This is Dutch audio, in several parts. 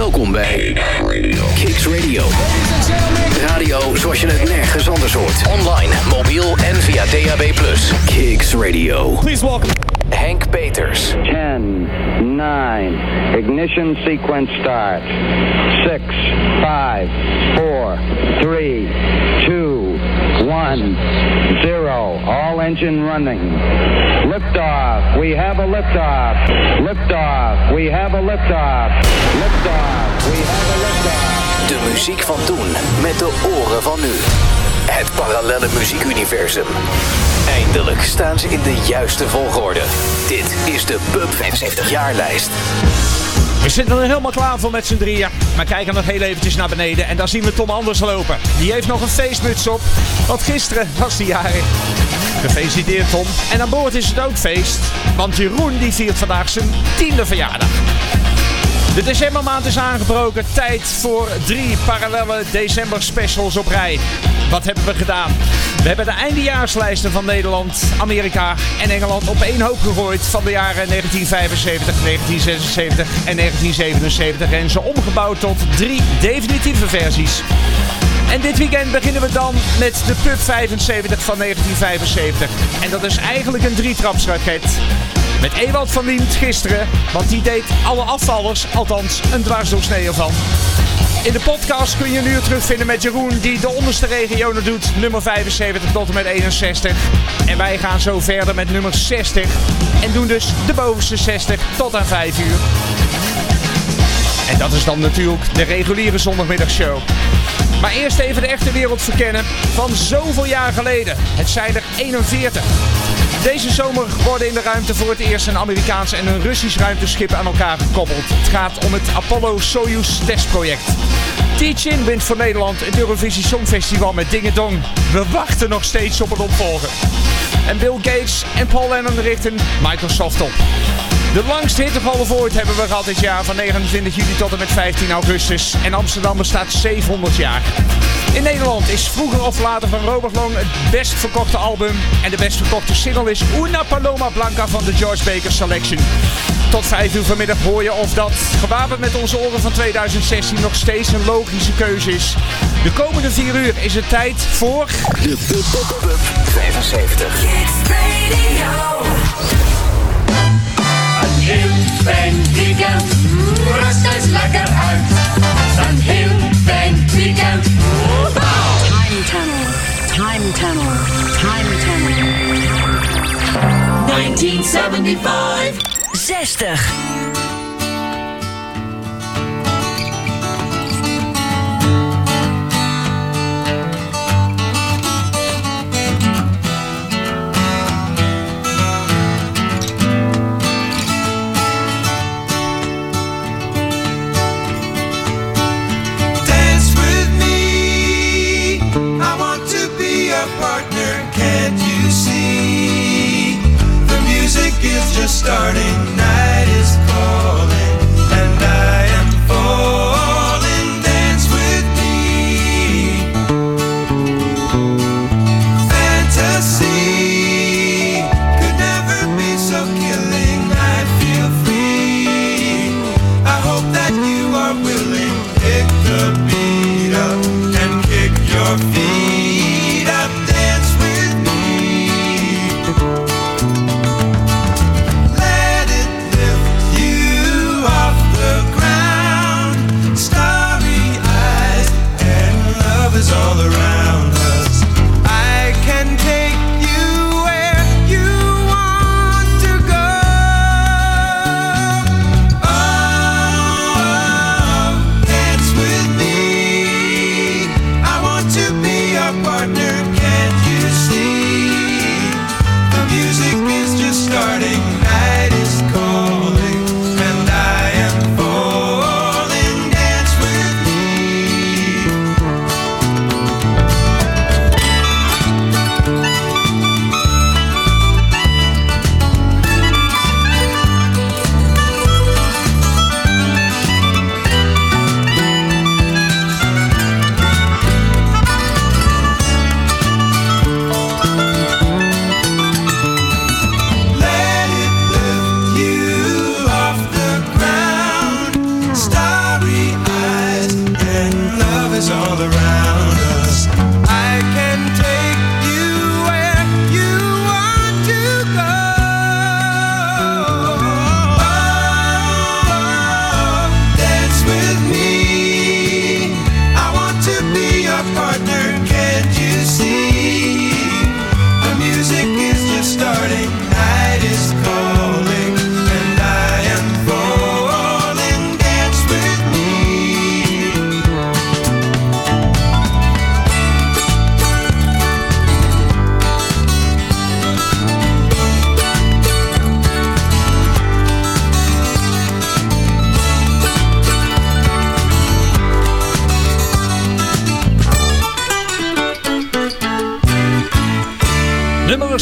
Welkom bij Kicks Radio. Radio zoals je het nergens anders hoort. Online, mobiel en via DAB+. Kicks Radio. Please welcome Henk Peters. 10, 9, ignition sequence start. 6, 5, 4, 3, 2, 1, 0. All engine running. Liftoff. We have a liftoff. Liftoff. We have a liftoff. Liftoff. We have a liftoff. De muziek van toen met de oren van nu. Het parallelle muziekuniversum. Eindelijk staan ze in de juiste volgorde. Dit is de Pub 75 jaarlijst. We zitten er helemaal klaar voor met z'n drieën. Maar kijken nog heel eventjes naar beneden. En daar zien we Tom Anders lopen. Die heeft nog een feestmuts op. Want gisteren was hij jarig. Gefeliciteerd Tom. En aan boord is het ook feest. Want Jeroen die viert vandaag zijn 10e verjaardag. De decembermaand is aangebroken. Tijd voor 3 parallelle december specials op rij. Wat hebben we gedaan? We hebben de eindejaarslijsten van Nederland, Amerika en Engeland op één hoop gegooid van de jaren 1975, 1976 en 1977 en ze omgebouwd tot 3 definitieve versies. En dit weekend beginnen we dan met de Pub 75 van 1975. En dat is eigenlijk een 3-trapsraket. Met Ewald van Liemt gisteren, want die deed alle afvallers, althans een dwarsdoorsnee ervan. In de podcast kun je een uur terugvinden met Jeroen die de onderste regionen doet, nummer 75 tot en met 61. En wij gaan zo verder met nummer 60 en doen dus de bovenste 60 tot aan 5 uur. En dat is dan natuurlijk de reguliere zondagmiddagshow. Maar eerst even de echte wereld verkennen van zoveel jaar geleden. Het zijn er 41. Deze zomer worden in de ruimte voor het eerst een Amerikaans en een Russisch ruimteschip aan elkaar gekoppeld. Het gaat om het Apollo-Soyuz testproject. Teach-In wint voor Nederland het Eurovisie Songfestival met Ding-a-Dong. We wachten nog steeds op het opvolger. En Bill Gates en Paul Lennon richten Microsoft op. De langste hittegolf ooit hebben we gehad dit jaar van 29 juli tot en met 15 augustus. En Amsterdam bestaat 700 jaar. In Nederland is Vroeger of Later van Robert Long het best verkochte album. En de best verkochte single is Una Paloma Blanca van de George Baker Selection. Tot 5 uur vanmiddag hoor je of dat, gewapend met onze oren van 2016, nog steeds een logische keuze is. De komende 4 uur is het tijd voor... De Pub 75. Kicks Radio. Een heel fijn weekend, rust eens lekker uit. Een heel fijn weekend. Time Tunnel, Time Tunnel, Time Tunnel. 1975. 60. Starting, night is cold.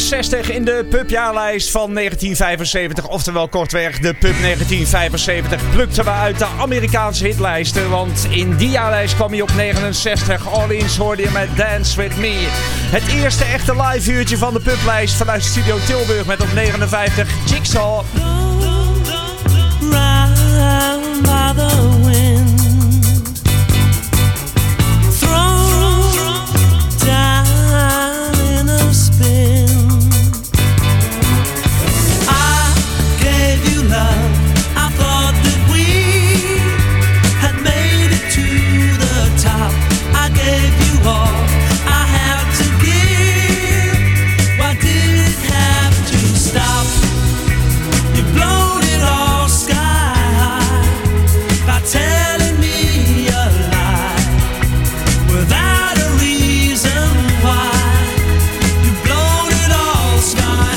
60 in de pubjaarlijst van 1975. Oftewel kortweg de Pub 1975 plukten we uit de Amerikaanse hitlijsten. Want in die jaarlijst kwam hij op 69. Orleans hoorde je met Dance With Me. Het eerste echte live uurtje van de publijst vanuit Studio Tilburg met op 59 Jigsaw. Round by the wind, thrown down in a spin. I gave you love. I thought that we had made it to the top. I gave you all I had to give. Why did it have to stop? You blown it all sky high by telling me a lie without a reason why. You blown it all sky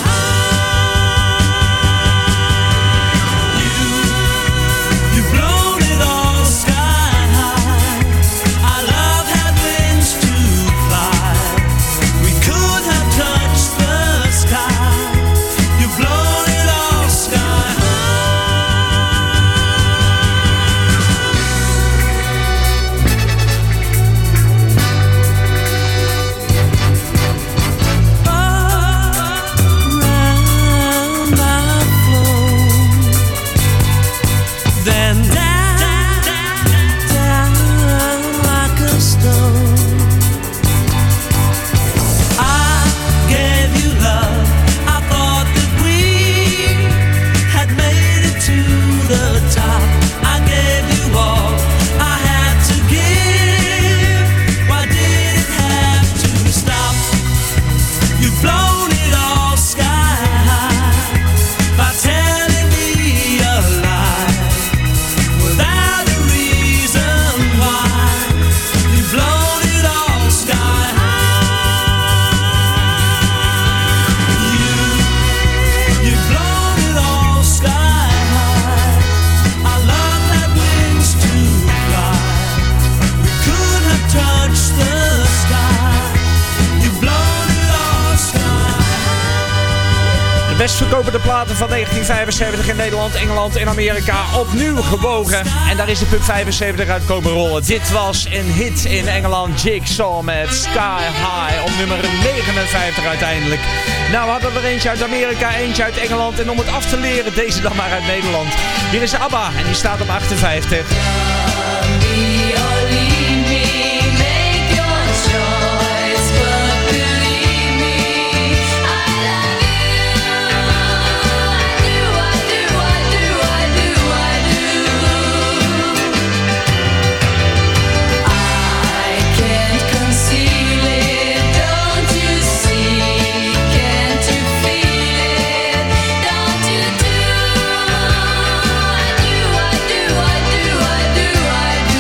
high. You blown it all sky high. Our love had wings to fly. We could have touched the sky. You blown it all sky high. Around my flow, then down like a stone. I gave you love. I thought that we had made it to the top. I gave you all I had to give. Why did it have to stop? You've blown it all sky high by telling me a lie without a reason why. You've blown it all sky high. You've blown it all sky high. Our love had wings to fly. We could have touched the sky. You've blown it all sky high. De best verkopende platen van 1975 in Nederland, Engeland en Amerika opnieuw gebogen. En daar is de Pub 75 uit komen rollen. Dit was een hit in Engeland, Jigsaw met Sky High op nummer 59 uiteindelijk. Nou, we hadden er eentje uit Amerika, eentje uit Engeland. En om het af te leren, deze dan maar uit Nederland. Hier is ABBA en die staat op 58. I do.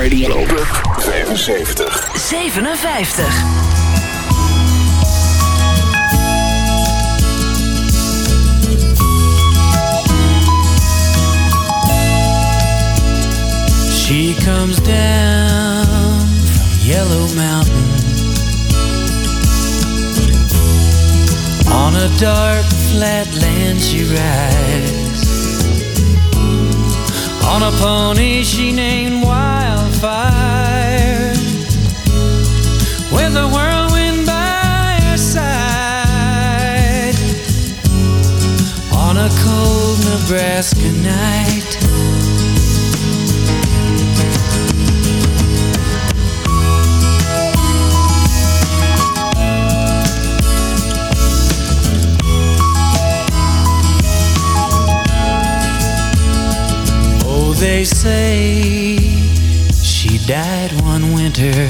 Radio. Pub 75. 57. She comes down from Yellow Mountain on a dark flat land she rides. On a pony she named Wildfire, with a whirlwind by her side. On a cold Nebraska night, they say she died one winter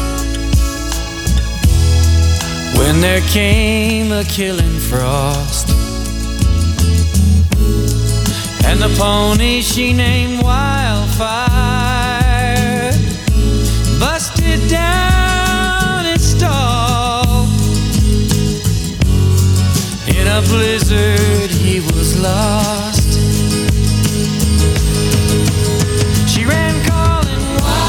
when there came a killing frost, and the pony she named Wildfire busted down its stall. In a blizzard he was lost. She ran calling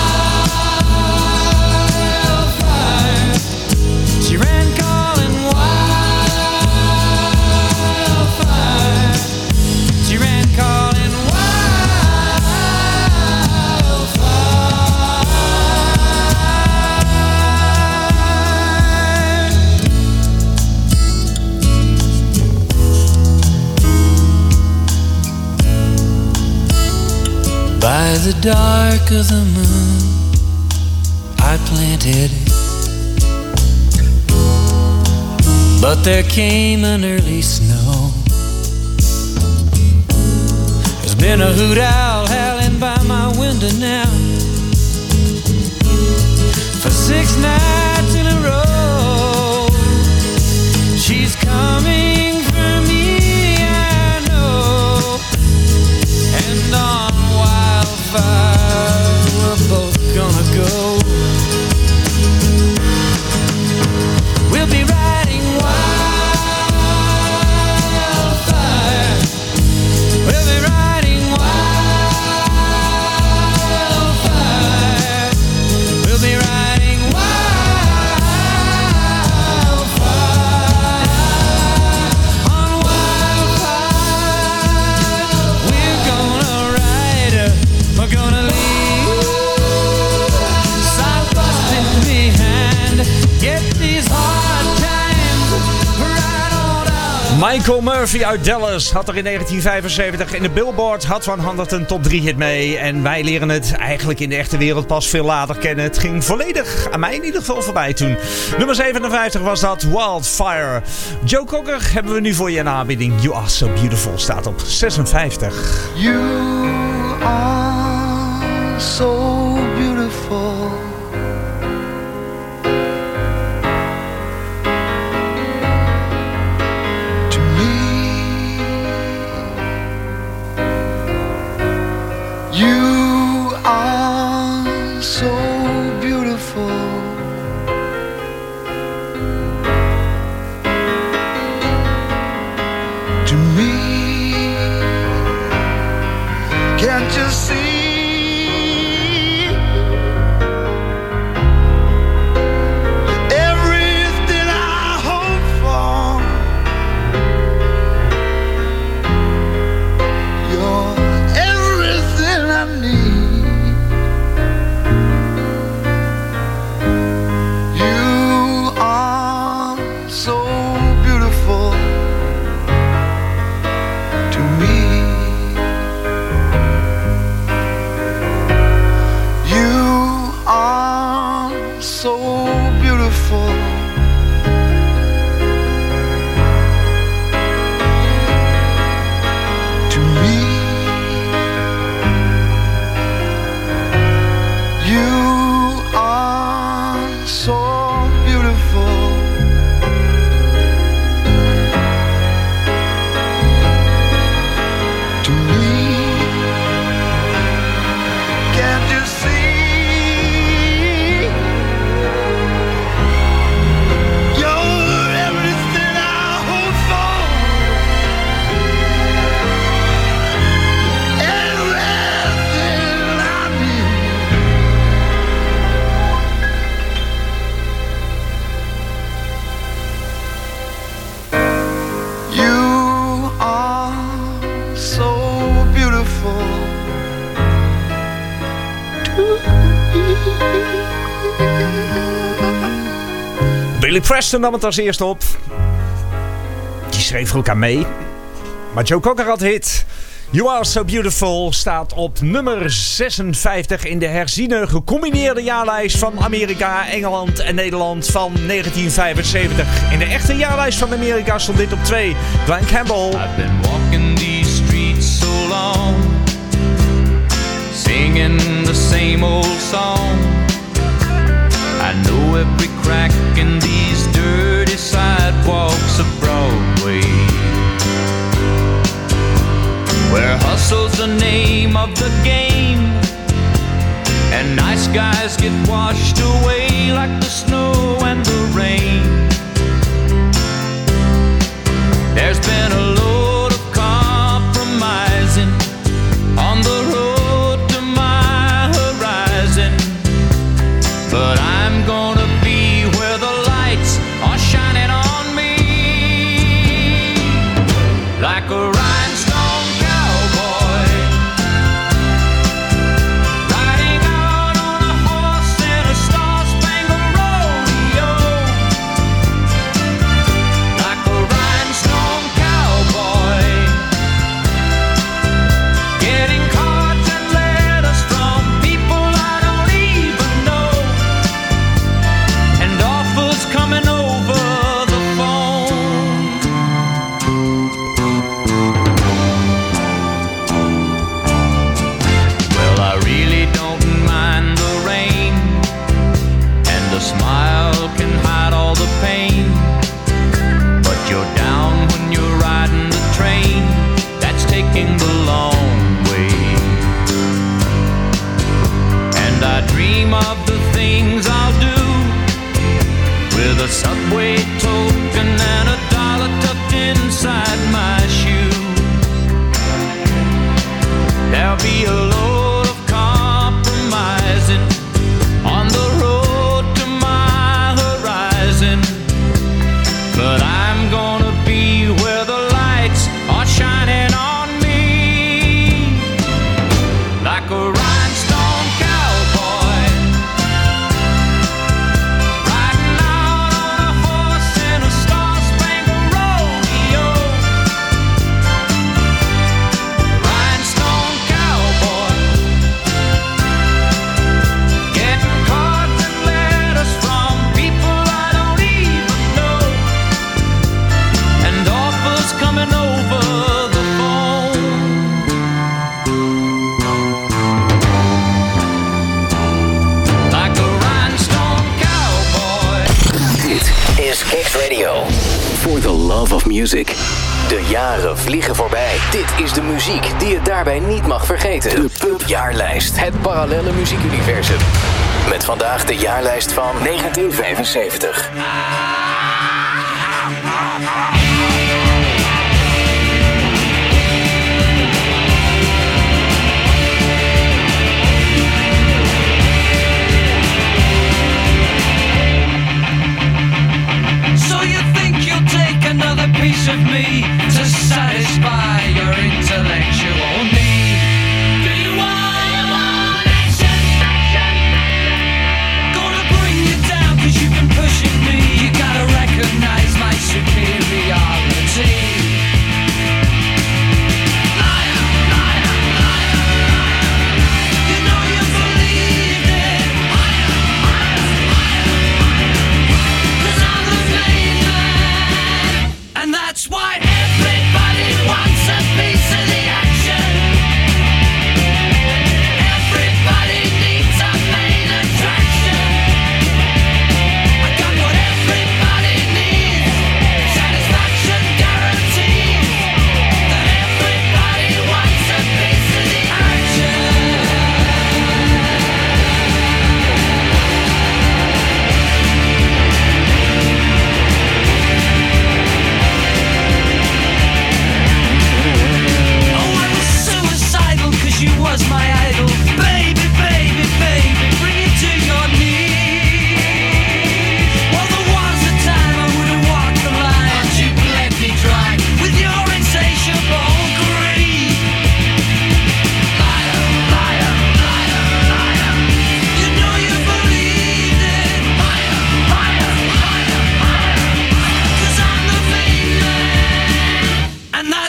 wildfire. She ran calling wildfire. She ran calling by the dark of the moon, I planted, but there came an early snow. There's been a hoot owl howling by my window now for 6 nights in a row. She's coming for me, I know, and on we're both gonna go. We'll be riding wildfire. We'll be riding wildfire. We'll be riding wildfire. On wildfire, we're gonna ride her. We're gonna leave side busting behind. Get these hard times right on out. Michael Murphy uit Dallas had er in 1975 in de Billboard Hot 100 een top 3 hit mee. En wij leren het eigenlijk in de echte wereld pas veel later kennen. Het ging volledig aan mij in ieder geval voorbij toen. Nummer 57 was dat, Wildfire. Joe Cocker hebben we nu voor je in aanbieding. You Are So Beautiful staat op 56. You are so beautiful. To me, you are so beautiful. To me, can't you see? Everything I hope for, you're everything I need. You are so beautiful to me. Billy Preston nam het als eerste op. Die schreef er ook aan mee. Maar Joe Cocker had hit. You Are So Beautiful staat op nummer 56 in de herziene gecombineerde jaarlijst van Amerika, Engeland en Nederland van 1975. In de echte jaarlijst van Amerika stond dit op 2. Glenn Campbell. I've been walking these streets so long, singing the same old song. I know every crack in these dirty sidewalks of Broadway, where hustle's the name of the game, and nice guys get washed away like the snow and the rain. There's been a load of compromising on the road to my horizon, but I'm gonna be where the lights are shining on me, like a rhinestone cowboy, riding out on a horse in a star-spangled rodeo, like a rhinestone cowboy, getting cards and letters from people I don't even know, and offers coming over the phone. Well, I really don't mind the rain, and the smile can hide all the pain, but you're down when you're riding the train that's taking the long way. And I dream of the things I'll do with a Subway token and $1 tucked inside my shoe. There'll be a load of compromising on the road to my horizon, but I'm gonna be where the lights are shining on me, like a rhinestone cowboy, riding out on a horse in a star-spangled rodeo, rhinestone cowboy, getting cards and letters from people I don't even know, and offers coming over the phone. Like a rhinestone cowboy. Dit is Kicks Radio. For the love of music. De jaren vliegen voorbij. Dit is de muziek die je daarbij niet mag vergeten. De Pub-jaarlijst. Het parallelle muziekuniversum. Met vandaag de jaarlijst van 1975. So you think you'll take another piece of me to satisfy your intellectual need? Do you want action? Gonna bring you down 'cause you've been pushing me. You gotta recognize my superiority.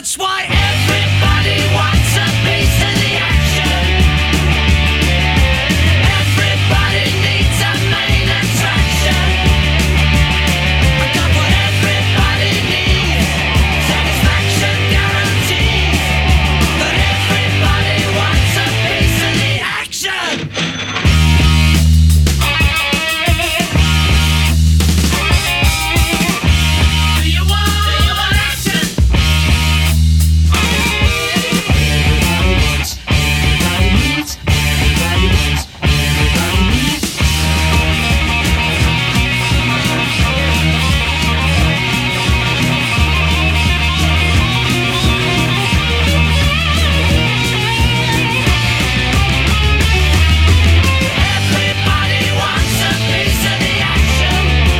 That's why everybody wants a piece of the action. Everybody needs a main attraction. I got what everybody needs. Satisfaction guaranteed. But everybody wants a piece of the action. Do you want action? Everybody wants a piece of the action.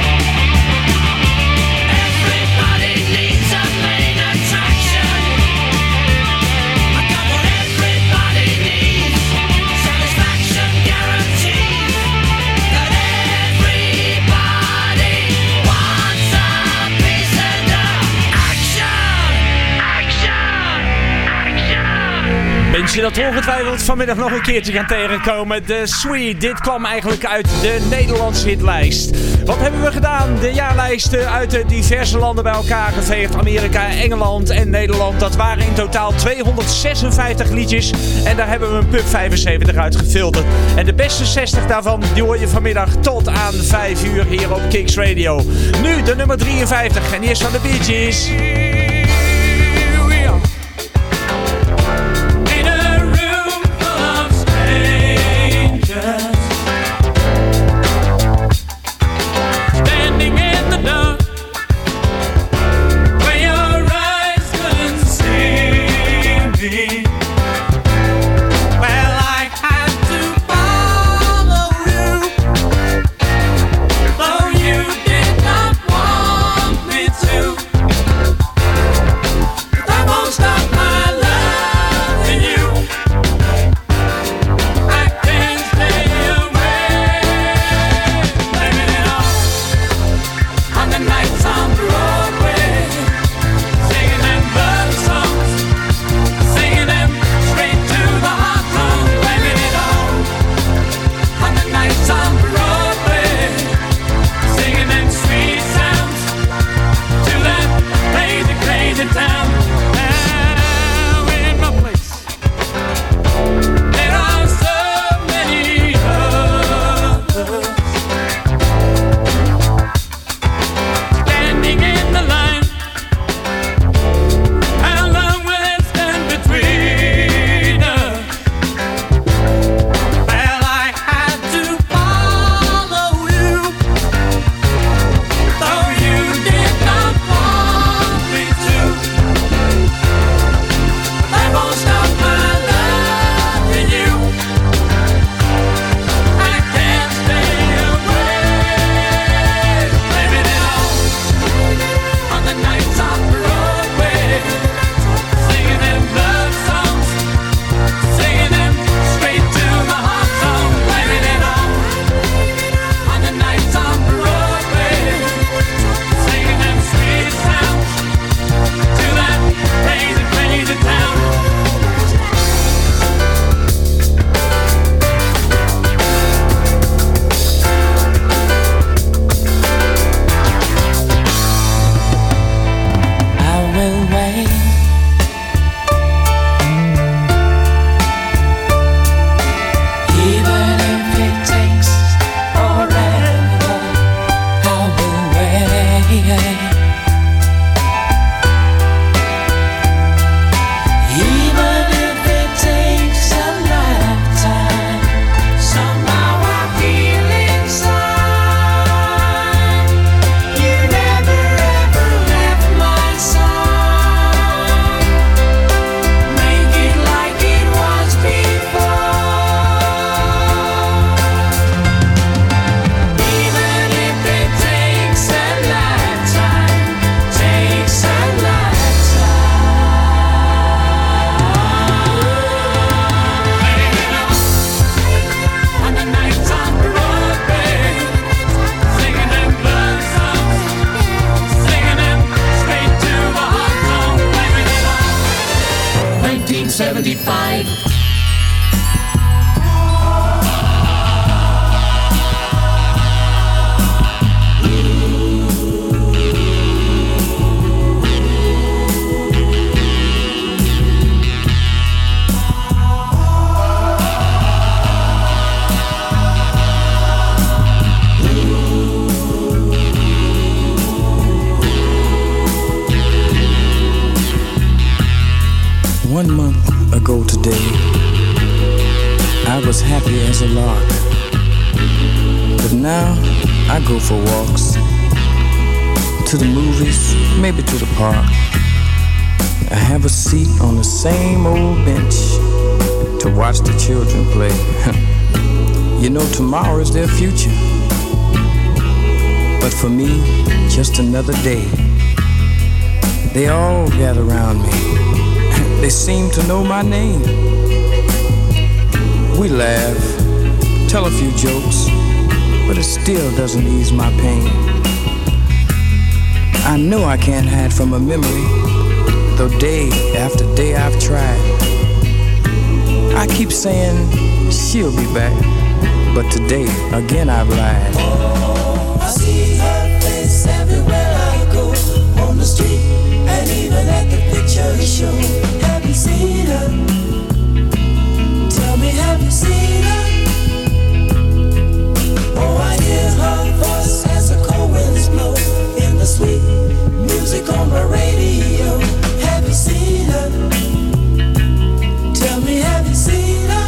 Everybody needs a main attraction. I got what everybody needs. Satisfaction guaranteed. That everybody wants a piece of the action. Wens je dat ongetwijfeld vanmiddag nog een keertje gaan tegenkomen. De Sweet, dit kwam eigenlijk uit de Nederlandse hitlijst. Wat hebben we gedaan? De jaarlijsten uit de diverse landen bij elkaar geveegd. Amerika, Engeland en Nederland. Dat waren in totaal 256 liedjes. En daar hebben we een Pub 75 uit gefilterd. En de beste 60 daarvan die hoor je vanmiddag tot aan 5 uur hier op Kicks Radio. Nu de nummer 53 en die is van de Bee Gees. In a room full of strangers, standing in the dark, where your eyes couldn't see me. Well, I had to follow you, though you did not want me to. 1975. One month ago today, I was happy as a lark. But now I go for walks, to the movies, maybe to the park. I have a seat on the same old bench to watch the children play. You know, tomorrow is their future, but for me, just another day. They all gather around me. They seem to know my name. We laugh, tell a few jokes, but it still doesn't ease my pain. I know I can't hide from a memory, though day after day I've tried. I keep saying she'll be back, but today again I've lied. Oh, I see her face everywhere I go, on the street and even at the picture show. Have you seen her? Tell me, have you seen her? Oh, I hear her voice as the cold winds blow in the sweet music on the radio. Have you seen her? Tell me, have you seen her?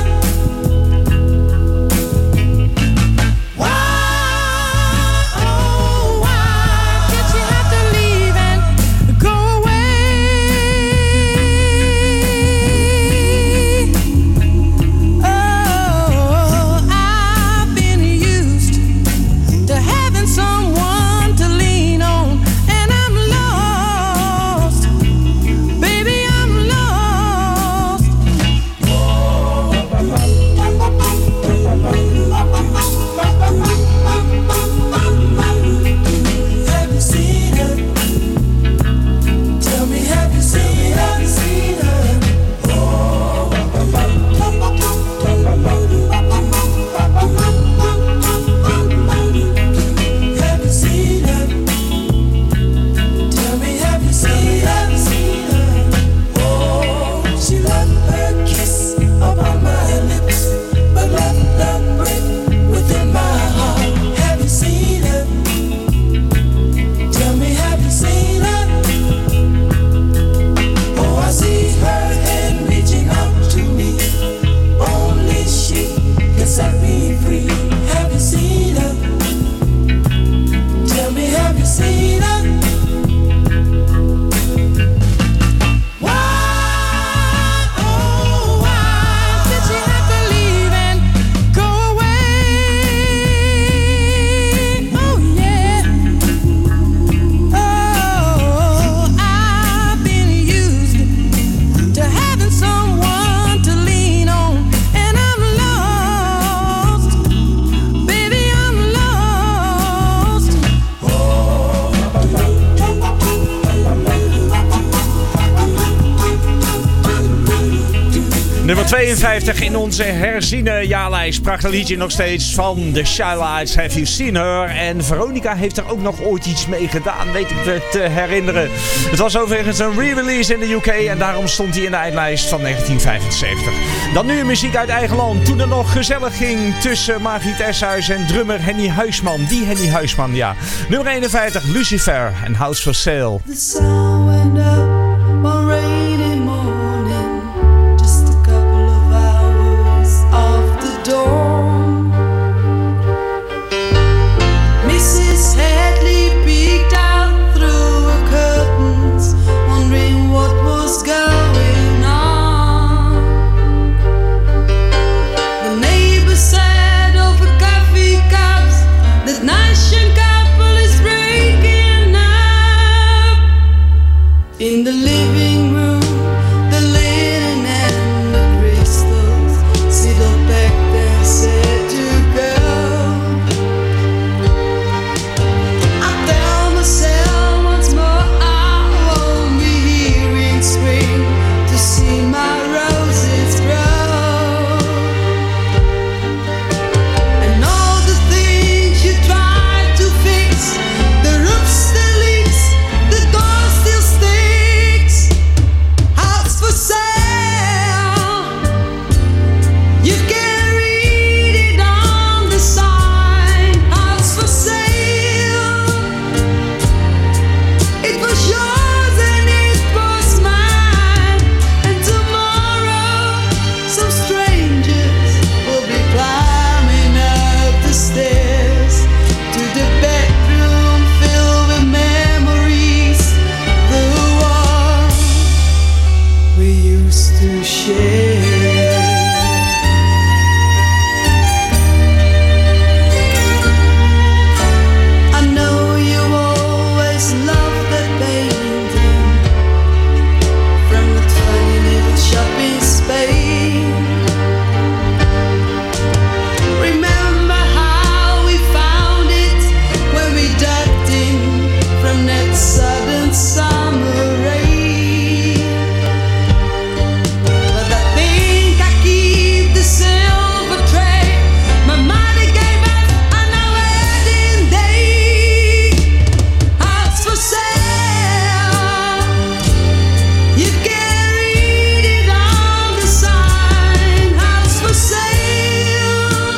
Nummer 52 in onze herziene jaarlijst. Prachtig liedje nog steeds van The Chi-Lites, Have You Seen Her? En Veronica heeft er ook nog ooit iets mee gedaan, weet ik me te herinneren. Het was overigens een re-release in de UK en daarom stond hij in de eindlijst van 1975. Dan nu muziek uit eigen land. Toen het nog gezellig ging tussen Margriet Eshuis en drummer Henny Huisman. Die Henny Huisman, ja. Nummer 51, Lucifer en House for Sale. The sun went up one rainy morning, dawn. Mrs. Hadley peeked out through her curtains, wondering what was going on. The neighbors said over coffee cups that nice young couple is breaking up. In the used to share. I know you always loved that painting from the tiny little shop in Spain. Remember how we found it when we ducked in from that sudden summer rain. But I think I keep the silver tray my mother gave us on our wedding day. House for sale, you can read it on the sign. House for sale,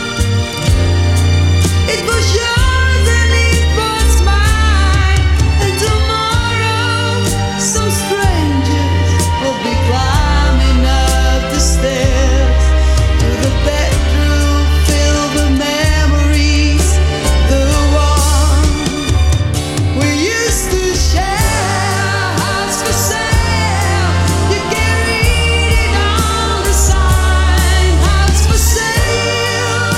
it was yours and it was mine. And tomorrow some strangers will be climbing up the stairs to the bedroom filled with memories, the one we used to share. House for sale, you can read it on the sign. House for sale,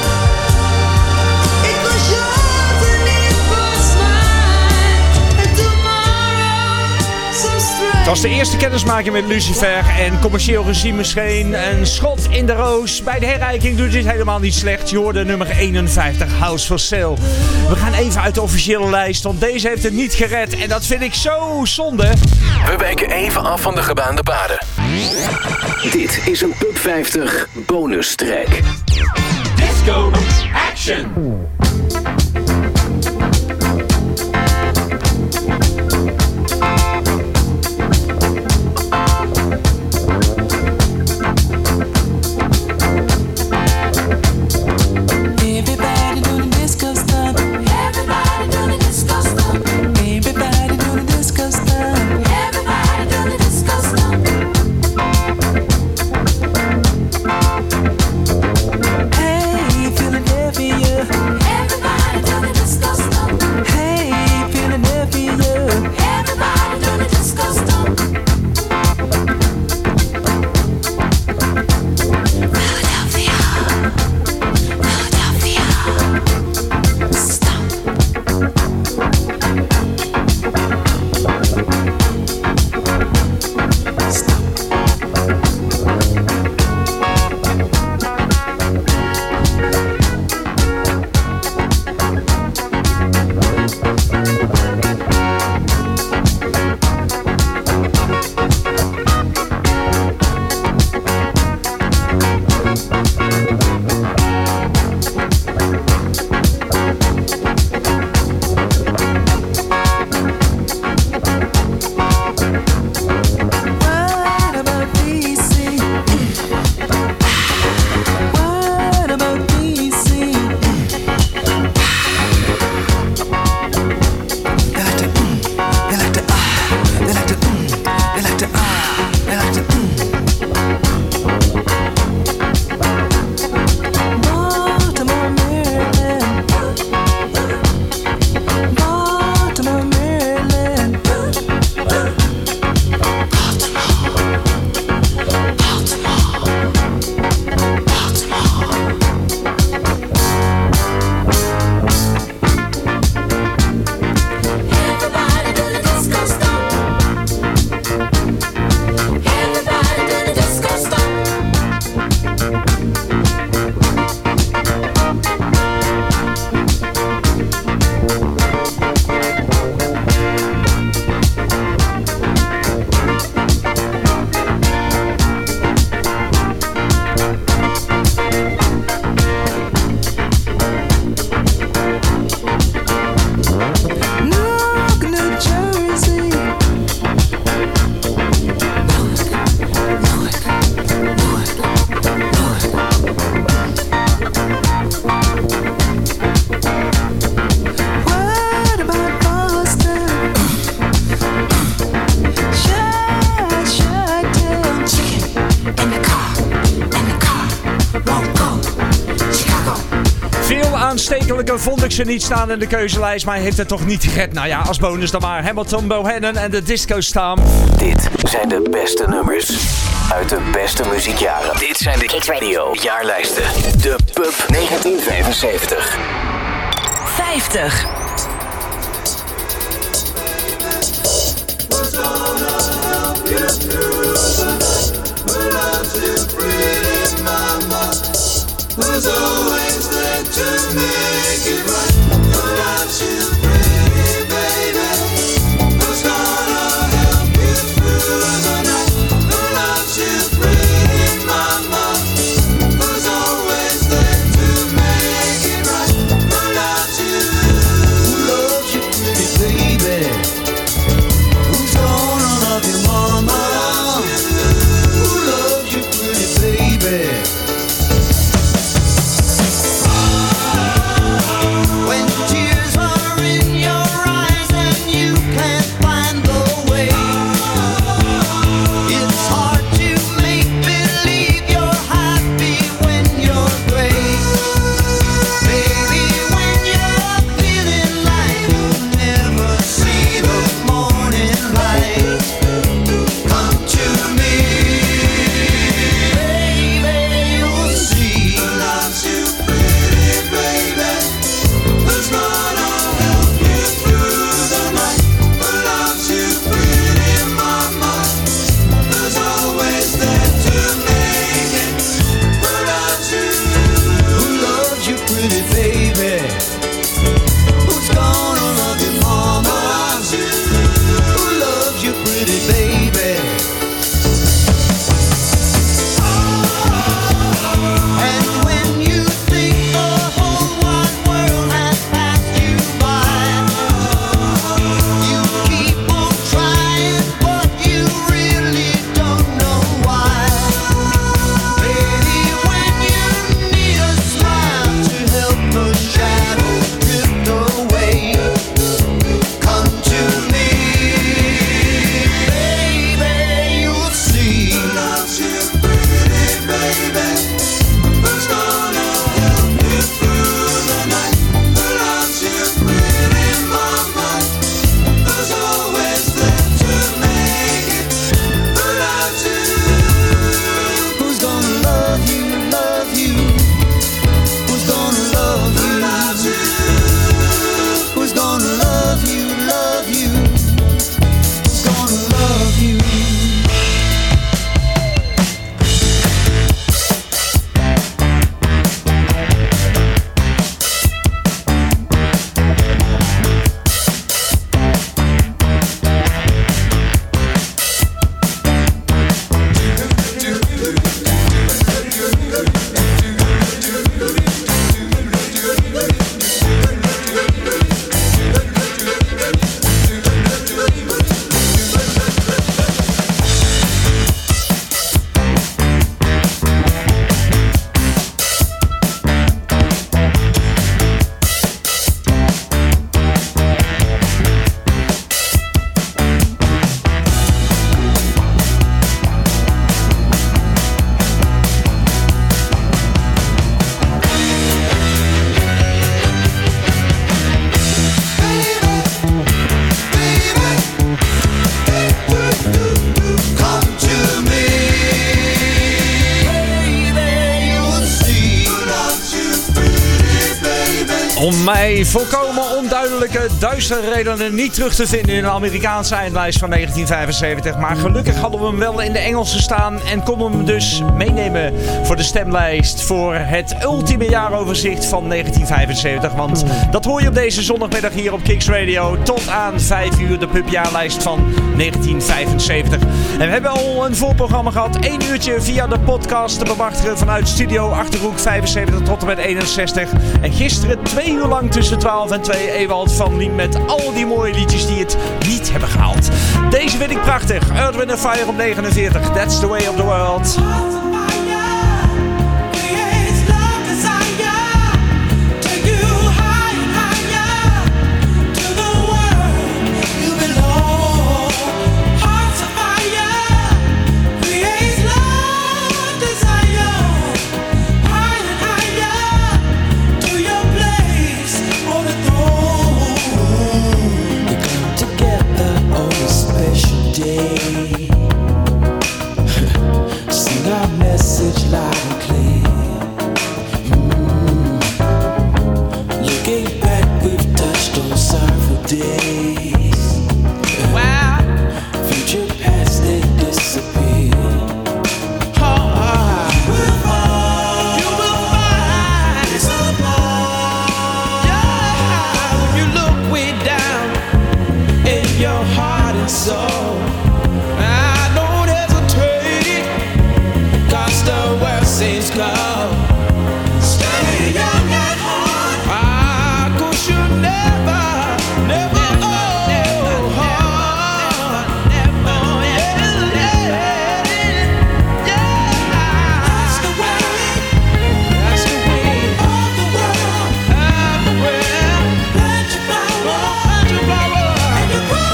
it was yours and it was mine. And tomorrow some strangers. Het was de eerste kennismaking met Lucifer en commercieel gezien misschien een schot in de roos. Bij de herreiking doet dit helemaal niet slecht. Je hoorde nummer 51, House for Sale. We gaan even uit de officiële lijst, want deze heeft het niet gered. En dat vind ik zo zonde. We wijken even af van de gebaande paden. Dit is een Pub 50 bonus track. Disco action. Everybody do the disco stuff. Everybody do the disco stuff. Everybody do the disco stuff. Everybody do the disco stuff. Hey, Philadelphia. aanstekelijke vond ik ze niet staan in de keuzelijst, maar hij heeft het toch niet gered. Nou ja, als bonus dan maar Hamilton, Bohannon en de Disco Stamp. Dit zijn de beste nummers uit de beste muziekjaren. Dit zijn de Kicks Radio jaarlijsten. De Pub 1975. 50. Who's always there to make it right? Who loves you, pretty baby? Who's gonna help you through the night? Who loves you, pretty mama? Who's always there to make it right? Who loves you? Who loves you, pretty baby? Who's gonna love you, mama? Who loves you, pretty baby? Om mij volkomen onduidelijke, duistere redenen niet terug te vinden in de Amerikaanse eindlijst van 1975. Maar gelukkig hadden we hem wel in de Engelse staan en konden we hem dus meenemen voor de stemlijst voor het ultieme jaaroverzicht van 1975. Want dat hoor je op deze zondagmiddag hier op Kicks Radio tot aan 5 uur, de pubjaarlijst van 1975. En we hebben al een voorprogramma gehad, 1 uurtje via de podcast te bewachteren vanuit Studio Achterhoek 75 tot en met 61. En gisteren 2 uur lang tussen 12 en 2 Ewald van Lien met al die mooie liedjes die het niet hebben gehaald. Deze vind ik prachtig. Earth, Wind & Fire op 49. That's the way of the world. Play message loud and clear. Looking back, we've touched on sorrowful days. Wow. Future past, they disappear. Soul, I don't hesitate, 'cause the world seems cold. Stay young at heart. 'Cause you never That's the way of the world. Plant your flower, and you grow.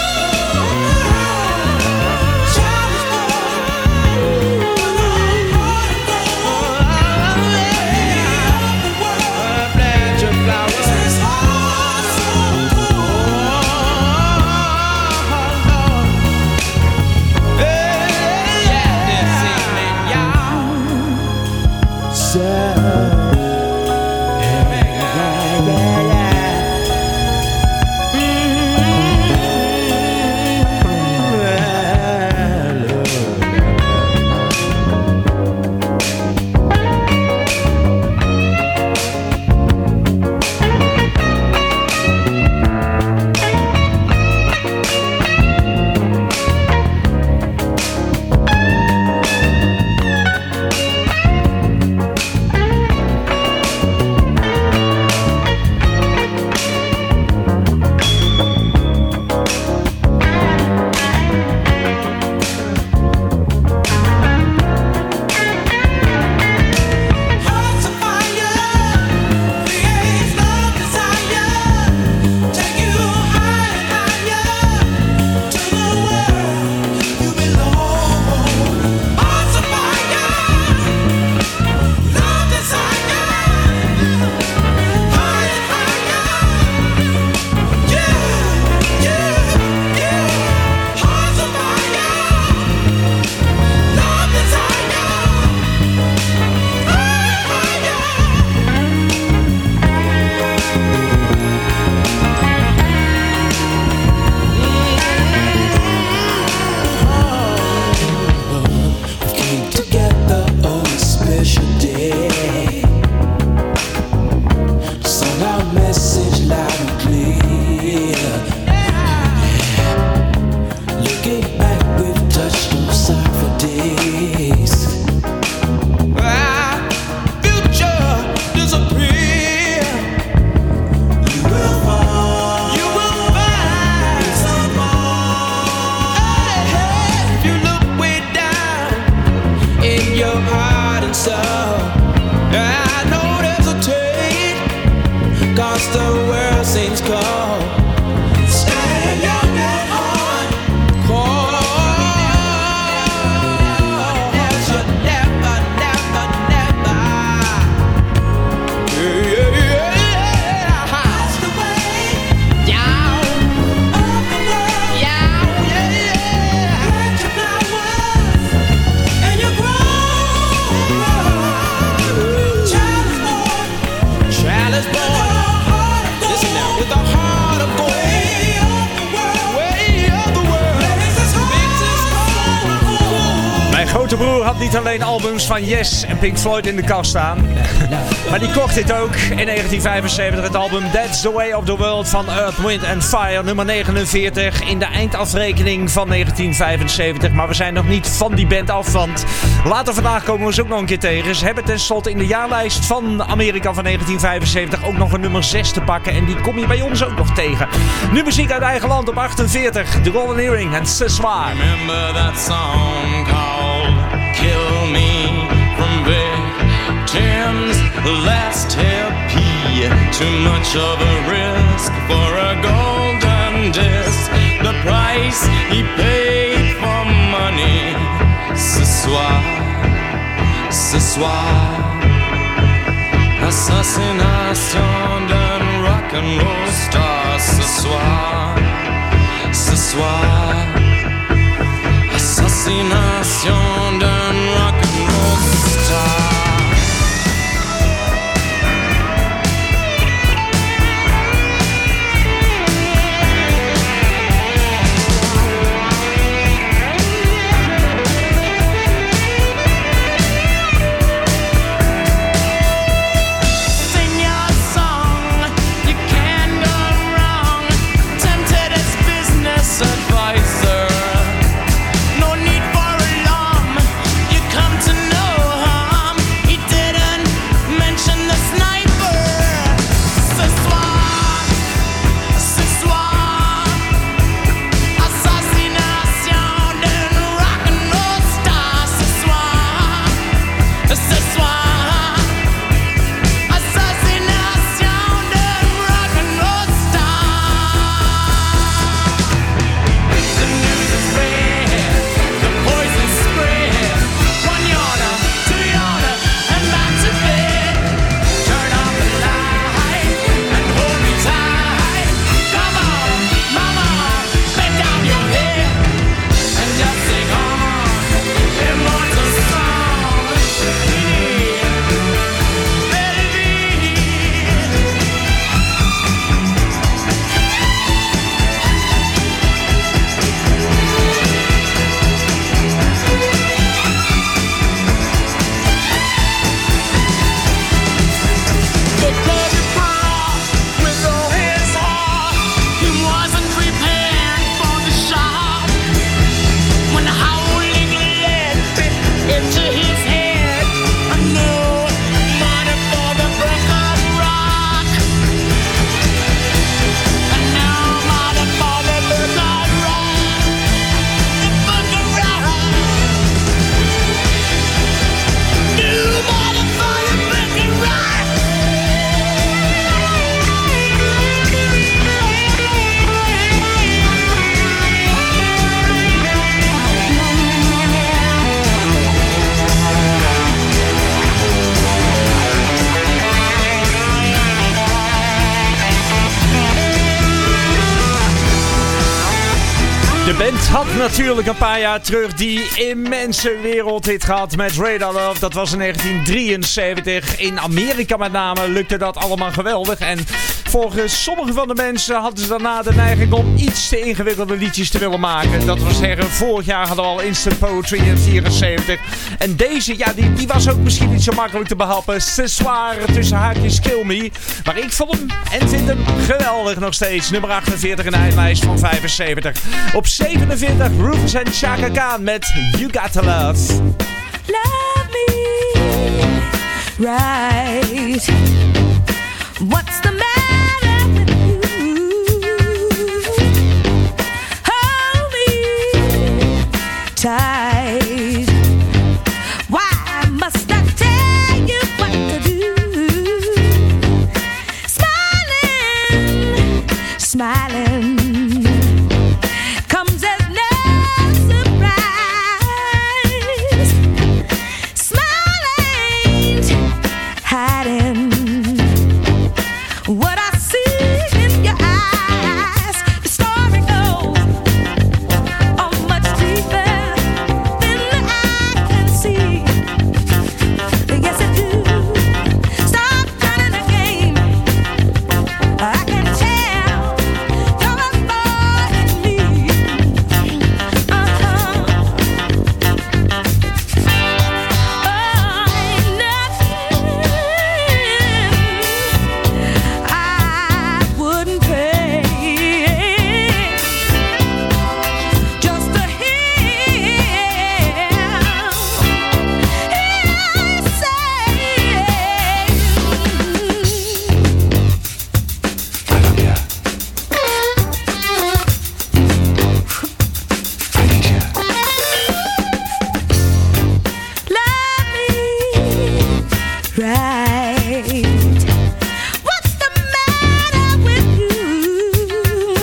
grote broer had niet alleen albums van Yes en Pink Floyd in de kast staan, maar die kocht dit ook in 1975. Het album That's the Way of the World van Earth, Wind and Fire, nummer 49 in de eindafrekening van 1975. Maar we zijn nog niet van die band af, want later vandaag komen we ze ook nog een keer tegen. Ze hebben tenslotte in de jaarlijst van Amerika van 1975 ook nog een nummer 6 te pakken. En die kom je bij ons ook nog tegen. Nu muziek uit eigen land op 48. The Golden Earring en Ce Soir. Remember that song called Kill Me from Victims Last LP. Too much of a risk for a golden disc. The price he paid for money. Ce soir, ce soir. Assassination d'un rock and roll star. Ce soir, ce soir. Assassination d'un rock and roll Had natuurlijk een paar jaar terug die immense wereldhit gehad met Radar Love. Dat was in 1973. In Amerika met name lukte dat allemaal geweldig. En volgens sommige van de mensen hadden ze daarna de neiging om iets te ingewikkelde liedjes te willen maken. Dat wil zeggen, vorig jaar hadden we al Instant Poetry in 74. En deze, ja, die was ook misschien niet zo makkelijk te behappen. Ce soir, tussen haakjes Kill Me. Maar ik vond hem en vind hem geweldig nog steeds. Nummer 48 in de eindlijst van 75. Op 47 Rufus en Chaka Khan met You Got To Love. Love me right. What's the matter with you? Hold me tight. Why must I tell you what to do? Smiling, smiling. What I see in your eyes, the story goes much deeper than the eye can see. Yes, I do. Stop running the game. I can tell you're a boy in me. Ain't nothing I wouldn't pay just to hear you say I love ya. I need ya. love me right. What's the matter with you?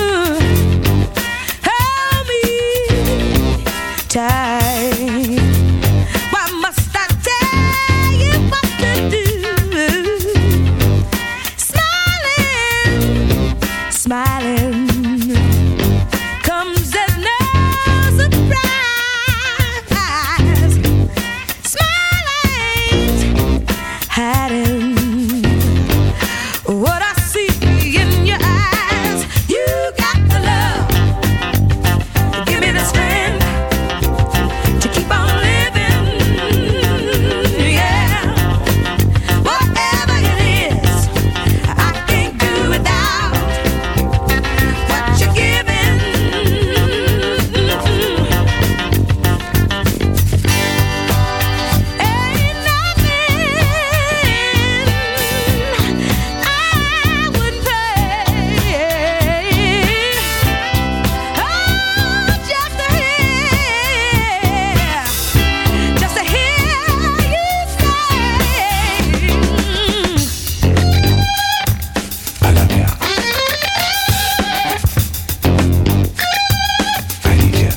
Hold me tight. Why must I tell you what to do? Smiling, smiling comes as no surprise. Smiling, hiding what I see in your eyes. You got the love. Give me the strength to keep on living. Yeah. Whatever it is, I can't do without what you're giving. Ain't nothing I wouldn't pay. Oh, just to hear you say. I love ya. I need ya.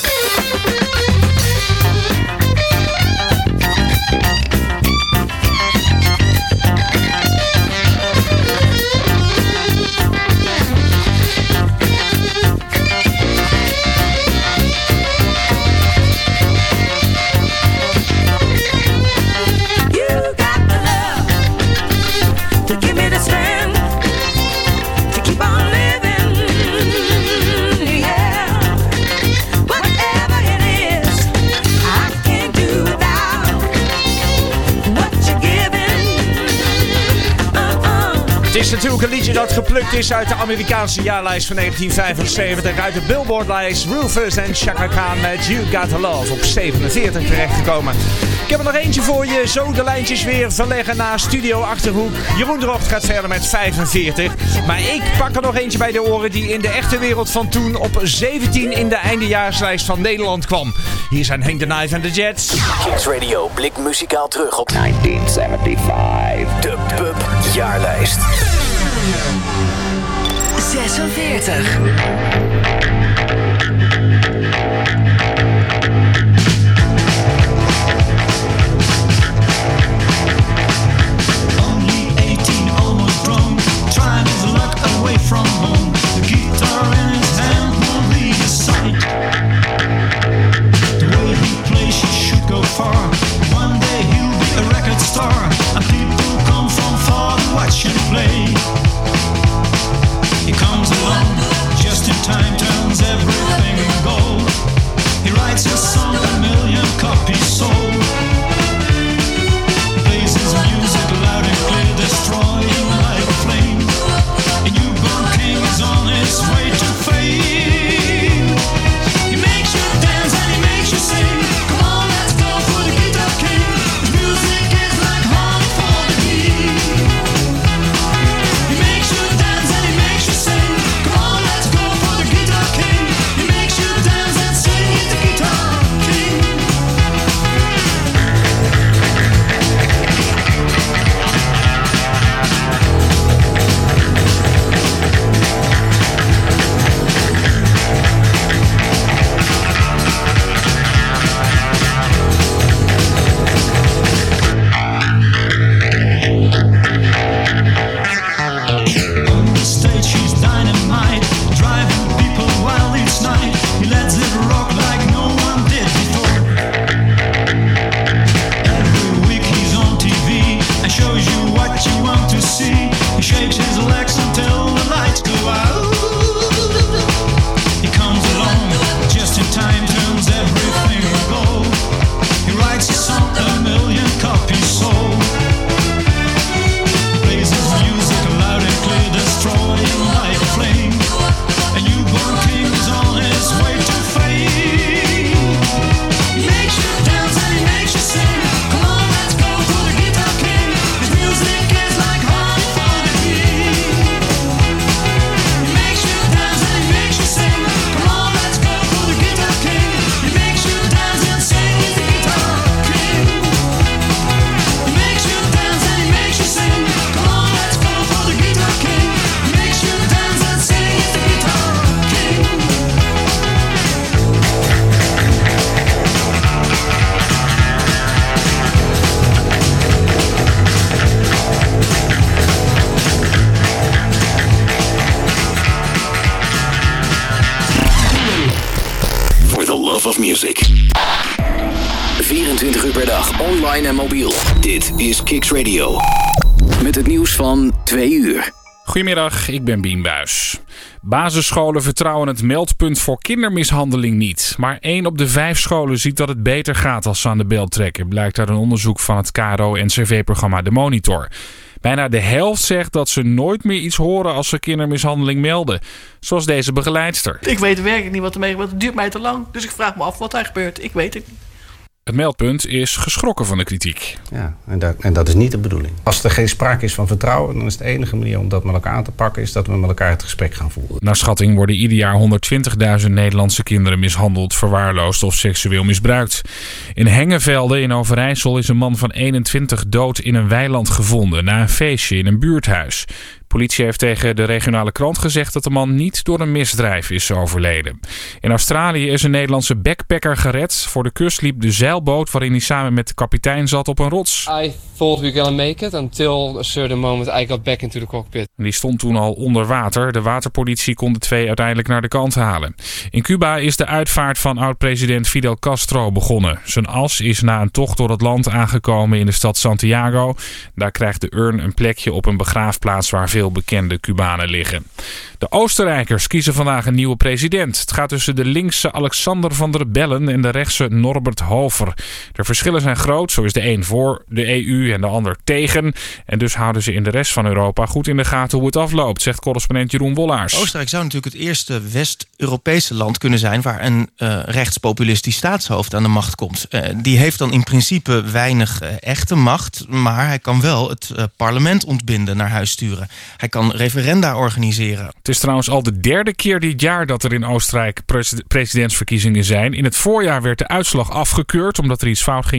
You got the love to give me the strength to keep on living. Yeah. Whatever it is, I can't do without what you're giving. Het is natuurlijk een liedje dat geplukt is uit de Amerikaanse jaarlijst van 1975. Uit de Billboard-lijst Rufus en Chaka Khan met You Got To Love op 47 terechtgekomen. Ik heb er nog eentje voor je. Zo de lijntjes weer verleggen naar Studio Achterhoek. Jeroen Drocht gaat verder met 45. Maar ik pak er nog eentje bij de oren die in de echte wereld van toen op 17 in de eindejaarslijst van Nederland kwam. Hier zijn Hank the Knife en de Jets. Kicks Radio blikt muzikaal terug op 1975. De Pub Jaarlijst. 46. Only 18, almost grown, trying his luck away from home. The guitar in his hand won't leave his sight. dag online en mobiel. Dit is Kicks Radio. Met het nieuws van 2 uur. Goedemiddag, ik ben Bien Buijs. Basisscholen vertrouwen het meldpunt voor kindermishandeling niet. Maar 1 op de 5 scholen ziet dat het beter gaat als ze aan de bel trekken, blijkt uit een onderzoek van het KRO-NCV-programma De Monitor. Bijna de helft zegt dat ze nooit meer iets horen als ze kindermishandeling melden. Zoals deze begeleidster. Ik weet werkelijk niet wat ermee gebeurt. Het duurt mij te lang. Dus ik vraag me af wat er gebeurt. Ik weet het niet. Het meldpunt is geschrokken van de kritiek. Ja, en dat is niet de bedoeling. Als er geen sprake is van vertrouwen, dan is de enige manier om dat met elkaar aan te pakken, is dat we met elkaar het gesprek gaan voeren. Naar schatting worden ieder jaar 120.000 Nederlandse kinderen mishandeld, verwaarloosd of seksueel misbruikt. In Hengevelde in Overijssel is een man van 21 dood in een weiland gevonden na een feestje in een buurthuis. De politie heeft tegen de regionale krant gezegd dat de man niet door een misdrijf is overleden. In Australië is een Nederlandse backpacker gered. Voor de kust liep de zeilboot waarin hij samen met de kapitein zat op een rots. I thought we were gonna make it until a certain moment I got back into the cockpit. Die stond toen al onder water. De waterpolitie kon de 2 uiteindelijk naar de kant halen. In Cuba is de uitvaart van oud-president Fidel Castro begonnen. Zijn as is na een tocht door het land aangekomen in de stad Santiago. Daar krijgt de urn een plekje op een begraafplaats waar veel bekende Cubanen liggen. De Oostenrijkers kiezen vandaag een nieuwe president. Het gaat tussen de linkse Alexander van der Bellen en de rechtse Norbert Hofer. De verschillen zijn groot. Zo is de een voor de EU en de ander tegen. En dus houden ze in de rest van Europa goed in de gaten hoe het afloopt, zegt correspondent Jeroen Wollaars. Oostenrijk zou natuurlijk het eerste West-Europese land kunnen zijn waar een rechtspopulistisch staatshoofd aan de macht komt. Die heeft dan in principe weinig echte macht, maar hij kan wel het parlement ontbinden, naar huis sturen. Hij kan referenda organiseren. Het is trouwens al de 3e keer dit jaar dat er in Oostenrijk presidentsverkiezingen zijn. In het voorjaar werd de uitslag afgekeurd omdat er iets fout ging